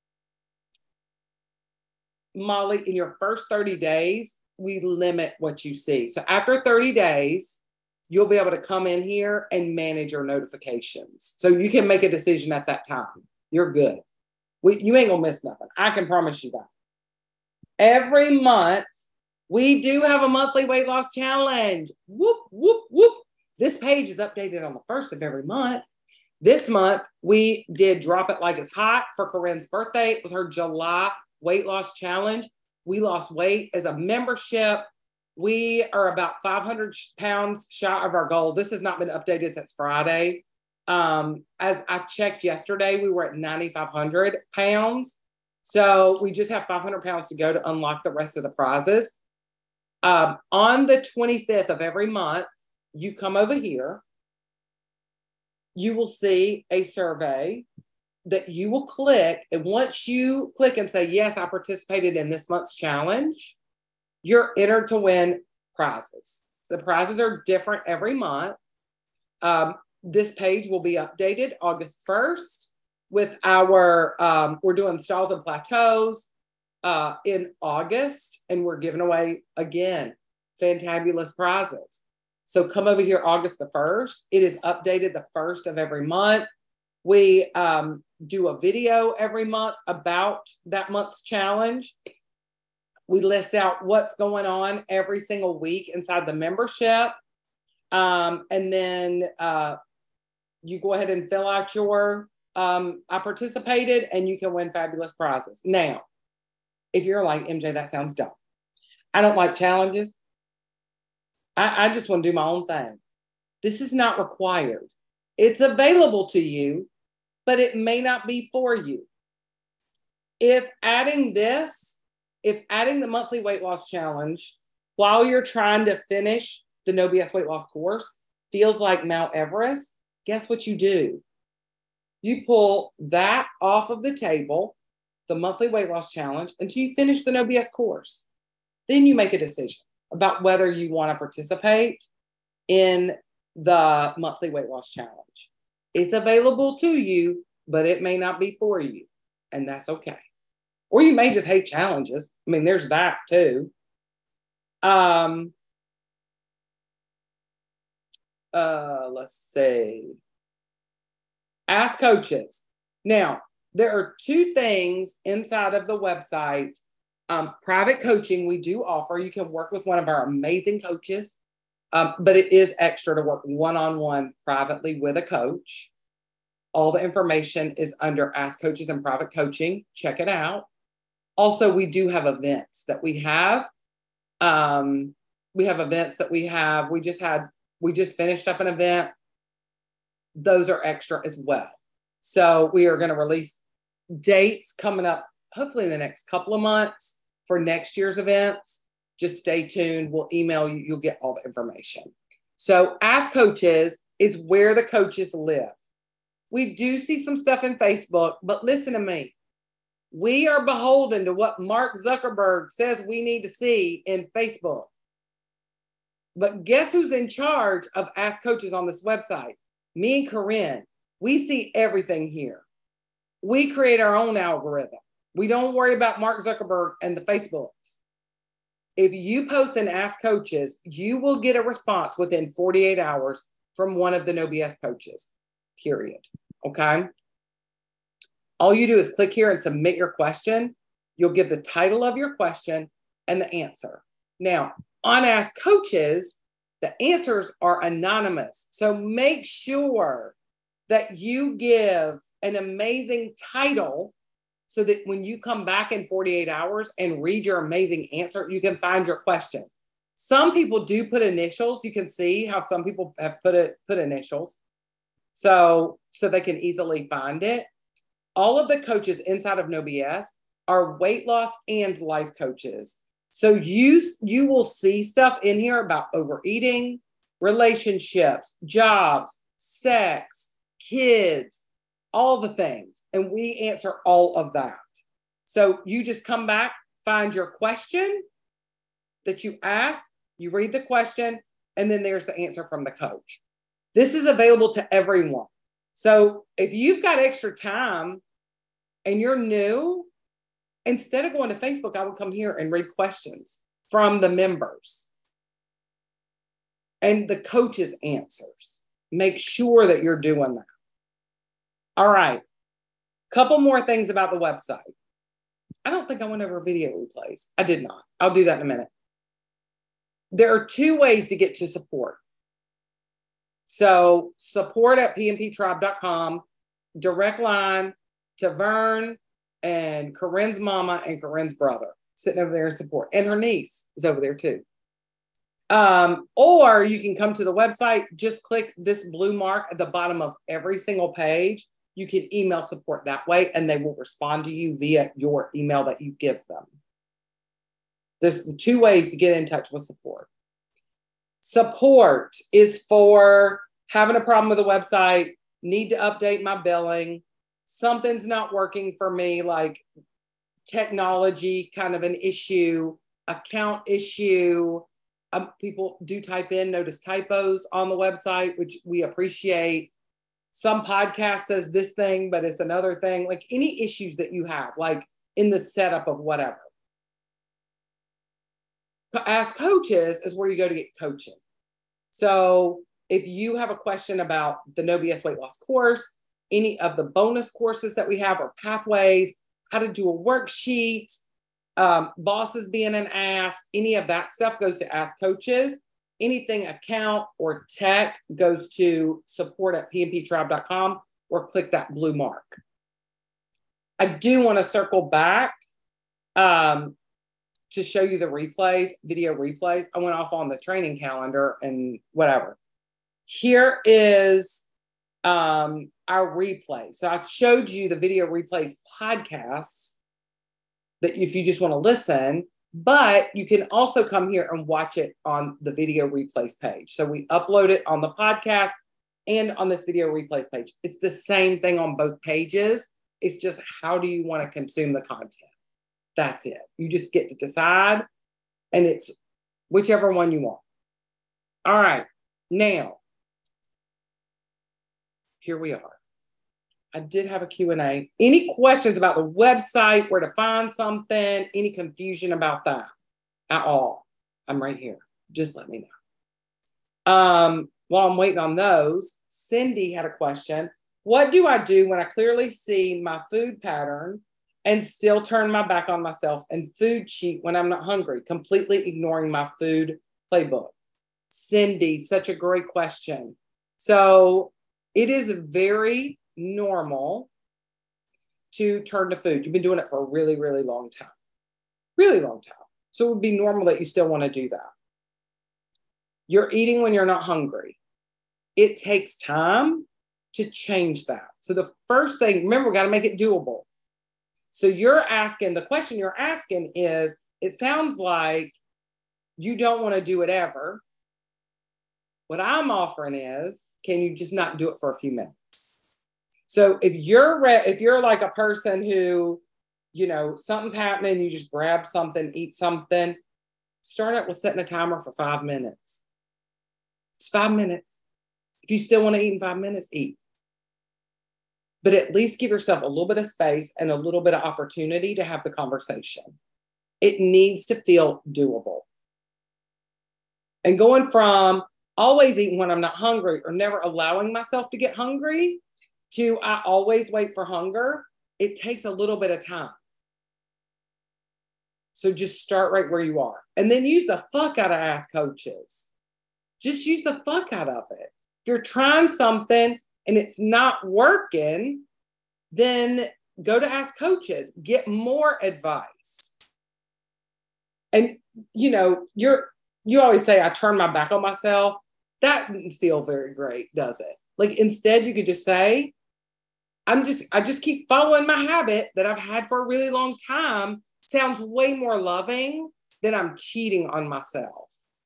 Molly, in your first thirty days, we limit what you see. So after thirty days, you'll be able to come in here and manage your notifications. So you can make a decision at that time. You're good. We, you ain't gonna miss nothing. I can promise you that. Every month, we do have a monthly weight loss challenge. Whoop, whoop, whoop. This page is updated on the first of every month. This month, we did Drop It Like It's Hot for Corinne's birthday. It was her July weight loss challenge. We lost weight as a membership. We are about five hundred pounds shy of our goal. This has not been updated since Friday. Um, as I checked yesterday, we were at ninety-five hundred pounds. So we just have five hundred pounds to go to unlock the rest of the prizes. Um, on the twenty-fifth of every month, you come over here, you will see a survey that you will click. And once you click and say, yes, I participated in this month's challenge, you're entered to win prizes. The prizes are different every month. Um, this page will be updated August first with our, um, we're doing stalls and plateaus uh, in August, and we're giving away, again, fantabulous prizes. So come over here August the first. It is updated the first of every month. We um, do a video every month about that month's challenge. We list out what's going on every single week inside the membership. Um, and then uh, you go ahead and fill out your, um, I participated, and you can win fabulous prizes. Now, if you're like, M J, that sounds dumb. I don't like challenges. I, I just want to do my own thing. This is not required. It's available to you, but it may not be for you. If adding this, if adding the monthly weight loss challenge while you're trying to finish the No B S weight loss course feels like Mount Everest, guess what you do? You pull that off of the table, the monthly weight loss challenge, until you finish the No B S course. Then you make a decision about whether you want to participate in the monthly weight loss challenge. It's available to you, but it may not be for you, and that's okay. Or you may just hate challenges. I mean, there's that too. Um, uh, let's see. Ask coaches. Now, there are two things inside of the website. Um, private coaching we do offer. You can work with one of our amazing coaches, um, but it is extra to work one-on-one privately with a coach. All the information is under Ask Coaches and Private Coaching. Check it out. Also, we do have events that we have. Um, we have events that we have. We just had, we just finished up an event. Those are extra as well. So we are going to release dates coming up, hopefully in the next couple of months for next year's events. Just stay tuned. We'll email you. You'll get all the information. So Ask Coaches is where the coaches live. We do see some stuff in Facebook, but listen to me. We are beholden to what Mark Zuckerberg says we need to see in Facebook. But guess who's in charge of Ask Coaches on this website? Me and Corinne. We see everything here. We create our own algorithm. We don't worry about Mark Zuckerberg and the Facebooks. If you post and Ask Coaches, you will get a response within forty-eight hours from one of the No B S coaches, period. Okay? All you do is click here and submit your question. You'll give the title of your question and the answer. Now, on Ask Coaches, the answers are anonymous. So make sure that you give an amazing title so that when you come back in forty-eight hours and read your amazing answer, you can find your question. Some people do put initials. You can see how some people have put it, put initials. So, so they can easily find it. All of the coaches inside of No B S are weight loss and life coaches. So you, you will see stuff in here about overeating, relationships, jobs, sex, kids, all the things. And we answer all of that. So you just come back, find your question that you asked, you read the question, and then there's the answer from the coach. This is available to everyone. So if you've got extra time and you're new, instead of going to Facebook, I would come here and read questions from the members and the coach's answers. Make sure that you're doing that. All right. Couple more things about the website. I don't think I went over video replays. I did not. I'll do that in a minute. There are two ways to get to support. So support at p m p tribe dot com, direct line to Vern and Corinne's mama and Corinne's brother sitting over there in support. And her niece is over there too. Um, or you can come to the website, just click this blue mark at the bottom of every single page. You can email support that way and they will respond to you via your email that you give them. There's the two ways to get in touch with support. Support is for having a problem with a website, need to update my billing, something's not working for me, like technology kind of an issue, account issue. Um, people do type in, notice typos on the website, which we appreciate. Some podcast says this thing, but it's another thing. Like any issues that you have, like in the setup of whatever. Ask Coaches is where you go to get coaching. So if you have a question about the No B S weight loss course, any of the bonus courses that we have or pathways, how to do a worksheet, um, bosses being an ass, any of that stuff goes to Ask Coaches. Anything account or tech goes to support at p m p tribe dot com or click that blue mark. I do want to circle back um, to show you the replays, video replays. I went off on the training calendar and whatever. Here is um, our replay. So I showed you the video replays podcast that if you just want to listen, but you can also come here and watch it on the video replays page. So we upload it on the podcast and on this video replays page. It's the same thing on both pages. It's just how do you want to consume the content? That's it. You just get to decide, and it's whichever one you want. All right. Now, here we are. I did have a Q and A. Any questions about the website, where to find something, any confusion about that at all? I'm right here. Just let me know. Um, while I'm waiting on those, Cindy had a question. What do I do when I clearly see my food pattern and still turn my back on myself and food cheat when I'm not hungry, completely ignoring my food playbook? Cindy, such a great question. So it is very normal to turn to food. You've been doing it for a really, really long time. Really long time. So it would be normal that you still want to do that. You're eating when you're not hungry. It takes time to change that. So the first thing, remember, we got to make it doable. So you're asking, the question you're asking is, it sounds like you don't want to do it ever. What I'm offering is, can you just not do it for a few minutes? So if you're re- if you're like a person who, you know, something's happening, you just grab something, eat something, start out with setting a timer for five minutes. It's five minutes. If you still want to eat in five minutes, eat. But at least give yourself a little bit of space and a little bit of opportunity to have the conversation. It needs to feel doable. And going from always eating when I'm not hungry or never allowing myself to get hungry to I always wait for hunger, it takes a little bit of time. So just start right where you are. And then use the fuck out of Ask Coaches. Just use the fuck out of it. If you're trying something and it's not working, then go to Ask Coaches, get more advice. And, you know, you're, you always say, I turn my back on myself. That didn't feel very great, does it? Like, instead, you could just say, I'm just, I just keep following my habit that I've had for a really long time. Sounds way more loving than I'm cheating on myself.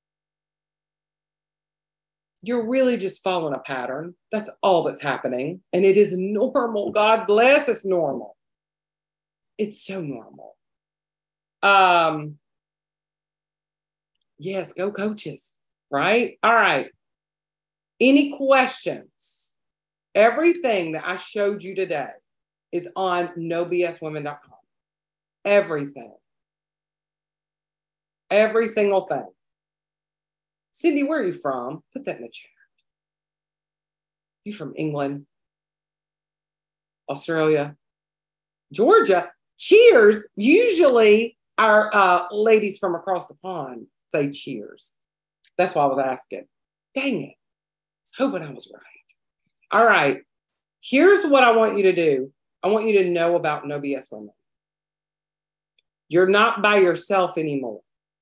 You're really just following a pattern. That's all that's happening. And it is normal. God bless, it's normal. It's so normal. Um, yes, go Coaches, right? All right. Any questions? Everything that I showed you today is on no b s women dot com. Everything. Every single thing. Cindy, where are you from? Put that in the chat. You from England, Australia, Georgia? Cheers. Usually our uh, ladies from across the pond say cheers. That's why I was asking. Dang it. I was hoping I was right. All right. Here's what I want you to do. I want you to know about No B S Women. You're not by yourself anymore.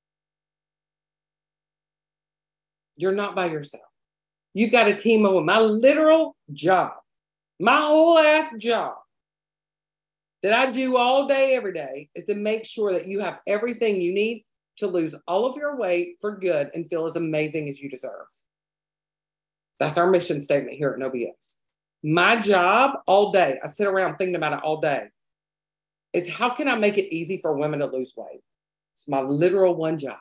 You're not by yourself. You've got a team of women. My literal job, my whole ass job that I do all day, every day, is to make sure that you have everything you need to lose all of your weight for good and feel as amazing as you deserve. That's our mission statement here at No B S. My job all day, I sit around thinking about it all day, is how can I make it easy for women to lose weight? It's my literal one job.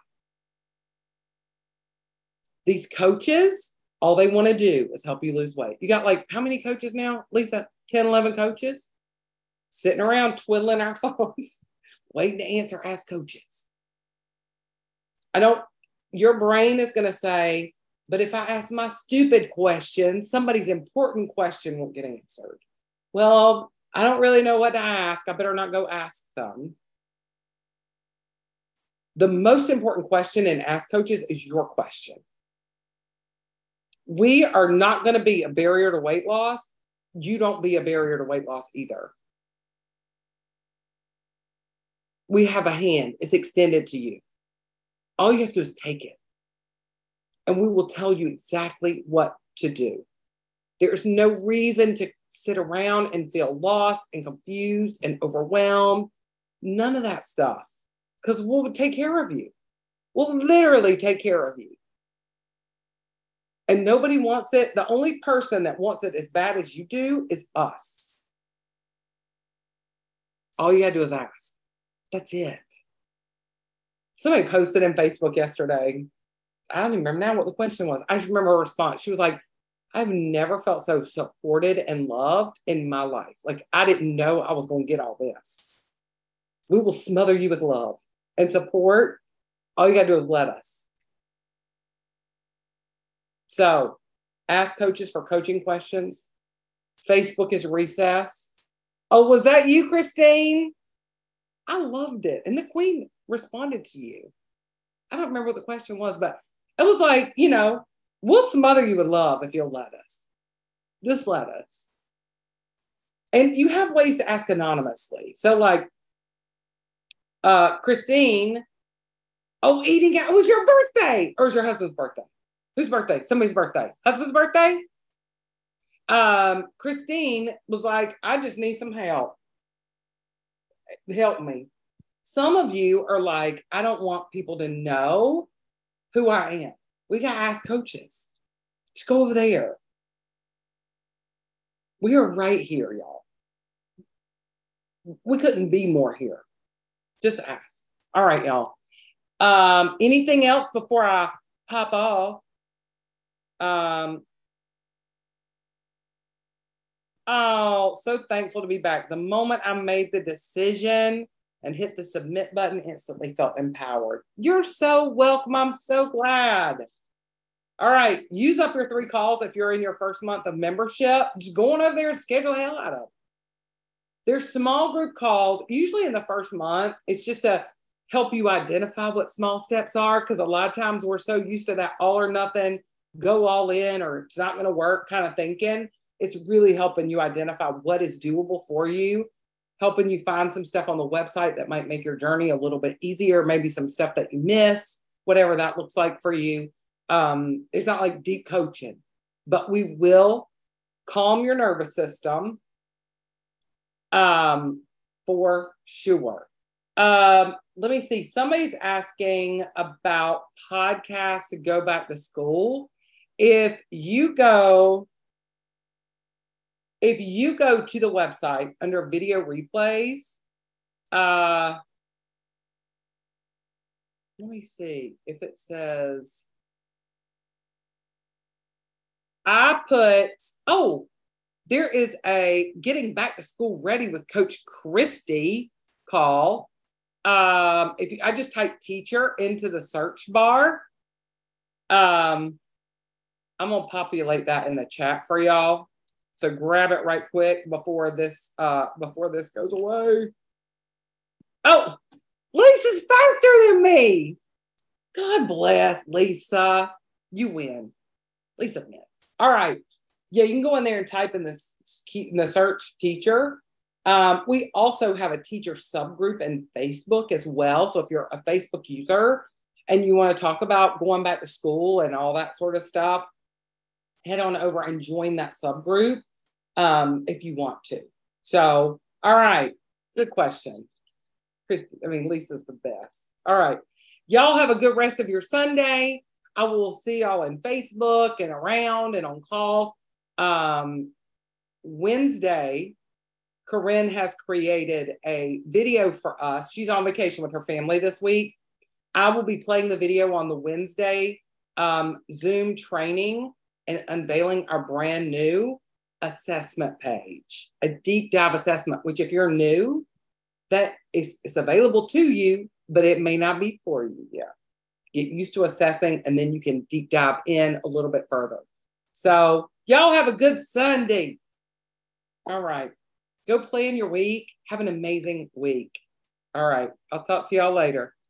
These coaches, all they want to do is help you lose weight. You got like, how many coaches now, Lisa? ten, eleven coaches? Sitting around twiddling our thumbs, waiting to answer Ask Coaches. I don't, your brain is going to say, but if I ask my stupid question, somebody's important question won't get answered. Well, I don't really know what to ask. I better not go ask them. The most important question in Ask Coaches is your question. We are not going to be a barrier to weight loss. You don't be a barrier to weight loss either. We have a hand. It's extended to you. All you have to do is take it. And we will tell you exactly what to do. There's no reason to sit around and feel lost and confused and overwhelmed. None of that stuff. Because we'll take care of you. We'll literally take care of you. And nobody wants it. The only person that wants it as bad as you do is us. All you gotta do is ask. That's it. Somebody posted in Facebook yesterday. I don't even remember now what the question was. I just remember her response. She was like, I've never felt so supported and loved in my life. Like, I didn't know I was going to get all this. We will smother you with love and support. All you got to do is let us. So, Ask Coaches for coaching questions. Facebook is Recess. Oh, was that you, Christine? I loved it. And the Queen responded to you. I don't remember what the question was, but it was like, you know, we'll smother you with love if you'll let us. Just let us. And you have ways to ask anonymously. So like, uh, Christine, oh, eating out, it was your birthday. Or was your husband's birthday? Whose birthday? Somebody's birthday. Husband's birthday? Um, Christine was like, I just need some help. Help me. Some of you are like, I don't want people to know who I am. We got to ask coaches. Just go over there. We are right here, y'all. We couldn't be more here. Just ask. All right, y'all. Um, anything else before I pop off? Um, oh, so thankful to be back. The moment I made the decision and hit the submit button, instantly felt empowered. You're so welcome. I'm so glad. All right. Use up your three calls if you're in your first month of membership. Just go on over there and schedule the hell out of them. There's small group calls, usually in the first month. It's just to help you identify what small steps are, because a lot of times we're so used to that all or nothing, go all in, or it's not going to work kind of thinking. It's really helping you identify what is doable for you, helping you find some stuff on the website that might make your journey a little bit easier, maybe some stuff that you missed, whatever that looks like for you. Um, it's not like deep coaching, but we will calm your nervous system. Um, for sure. Um, let me see. Somebody's asking about podcasts to go back to school. If you go, if you go to the website under video replays, uh, let me see if it says, I put, oh, there is a getting back to school ready with Coach Christy call. Um, if you, I just type teacher into the search bar, um, I'm going to populate that in the chat for y'all. So grab it right quick before this, uh, before this goes away. Oh, Lisa's faster than me. God bless Lisa. You win. Lisa wins. All right. Yeah, you can go in there and type in this in the search teacher. Um, we also have a teacher subgroup in Facebook as well. So if you're a Facebook user and you want to talk about going back to school and all that sort of stuff, head on over and join that subgroup um, if you want to. So, all right. Good question. Christy, I mean, Lisa's the best. All right. Y'all have a good rest of your Sunday. I will see y'all in Facebook and around and on calls. Um, Wednesday, Corinne has created a video for us. She's on vacation with her family this week. I will be playing the video on the Wednesday um, Zoom training and unveiling our brand new assessment page, a deep dive assessment, which if you're new, that is it's available to you, but it may not be for you yet. Get used to assessing, and then you can deep dive in a little bit further. So y'all have a good Sunday. All right. Go plan your week. Have an amazing week. All right. I'll talk to y'all later.